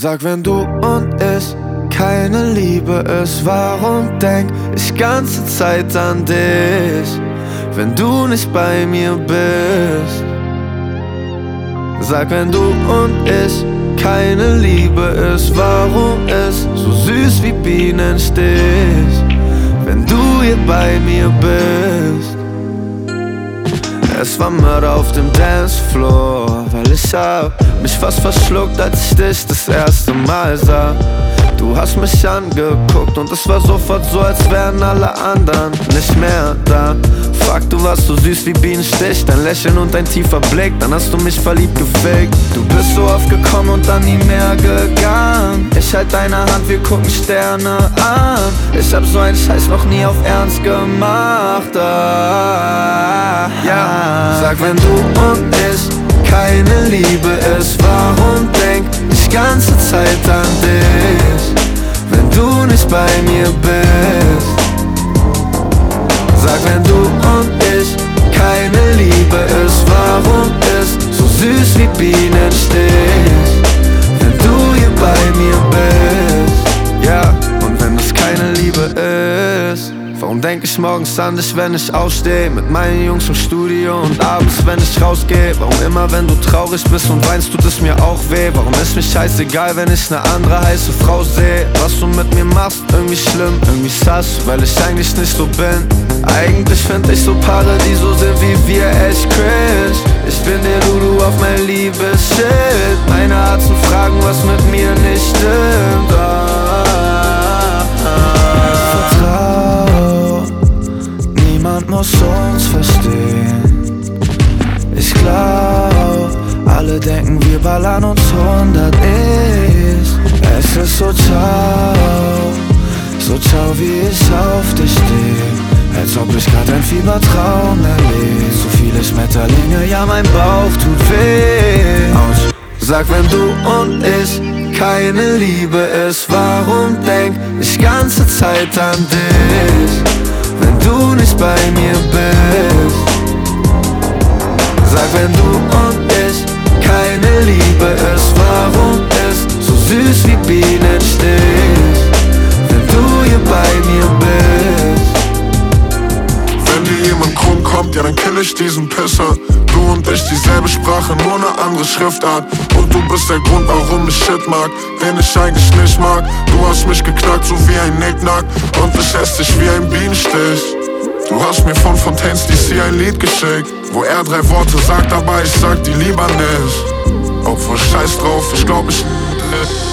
Sag, wenn du und ich keine Liebe ist, warum denk ich ganze Zeit an dich, wenn du nicht bei mir bist? Sag, wenn du und ich keine Liebe ist, warum ist so süß wie Bienenstich, wenn du hier bei mir bist? Es war Mörder auf dem Dancefloor, weil ich hab mich fast verschluckt, als ich dich das erste Mal sah. Du hast mich angeguckt und es war sofort so, als wären alle anderen nicht mehr da. Fuck, du warst so süß wie Bienenstich, dein Lächeln und dein tiefer Blick, dann hast du mich verliebt gefickt. Du bist so oft gekommen und dann nie mehr gegangen. Ich halt deine Hand, wir gucken Sterne an. Ich hab so einen Scheiß noch nie auf Ernst gemacht. Ja, sag, wenn du und ich keine Liebe ist, warum denk ich ganze Zeit an dich, wenn du nicht bei mir bist? Sag, wenn du und ich keine Liebe ist, warum ist so süß wie Bienenstich, wenn du hier bei mir bist? Ja, und wenn das keine Liebe ist, warum denk ich morgens an dich, wenn ich aufsteh mit meinen Jungs im Studio und abends, wenn ich rausgeh? Warum immer, wenn du traurig bist und weinst, tut es mir auch weh? Warum ist mir scheißegal, wenn ich ne andere heiße Frau seh? Was du mit mir machst, irgendwie schlimm, irgendwie sass, weil ich eigentlich nicht so bin. Eigentlich find ich so Paare, die so sind wie wir, echt cringe. Ich bin der Lulu auf mein Liebes-Shit. Meine Herzen fragen, was mit mir nicht stimmt. Niemand muss uns verstehen. Ich glaub, alle denken, wir ballern uns 100 Is. Es ist so ciao, wie ich auf dich steh, als ob ich grad ein Fiebertraum erlebe. So viele Schmetterlinge, ja, mein Bauch tut weh. Autsch. Sag, wenn du und ich keine Liebe ist, warum denk ich ganze Zeit an dich, wenn du nicht bei mir bist? Sag, wenn du und ich keine Liebe ist, warum ist so süß wie Bienenstich, wenn du hier bei mir bist? Wenn dir jemand krumm kommt, ja, dann kill ich diesen Pisser. Du und ich dieselbe Sprache, nur ne andere Schriftart. Und du bist der Grund, warum ich Shit mag, den ich eigentlich nicht mag. Du hast mich geknackt, so wie ein Nicknack, und ich ess dich wie ein Bienenstich. Du hast mir von Fontaines DC ein Lied geschickt, wo er 3 Worte sagt, aber ich sag die lieber nicht. Obwohl, scheiß drauf, ich glaub ich